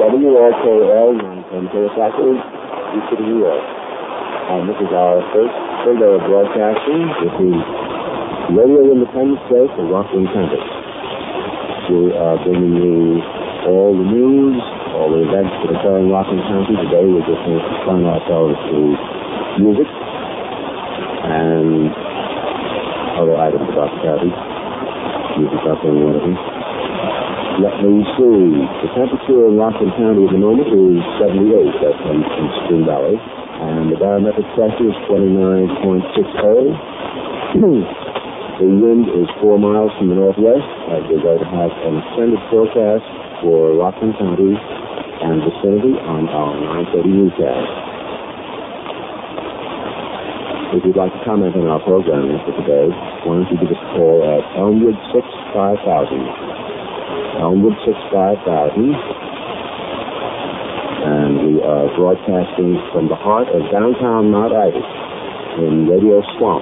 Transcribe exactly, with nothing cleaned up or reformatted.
W O K L nine ten Kawasaki, east of New York. And this is our first full day of broadcasting. This is Radio Independence Day for Rockland County. We are bringing you all the news, all the events that occur in Rockland County. Today we're just going to confine ourselves to music and other items about the county. Music not being one of them. Let me see. The temperature in Rockland County at the moment is seventy-eight. That comes from Spring Valley. And the barometric pressure is twenty-nine point six oh. The wind is four miles from the northwest, as we're going to have an extended forecast for Rockland County and vicinity on our nine thirty newscast. If you'd like to comment on our programming for today, why don't you give us a call at Elmwood six five thousand. Elmwood six five thousand. And we are broadcasting from the heart of downtown Mount Ida in Radio Swamp.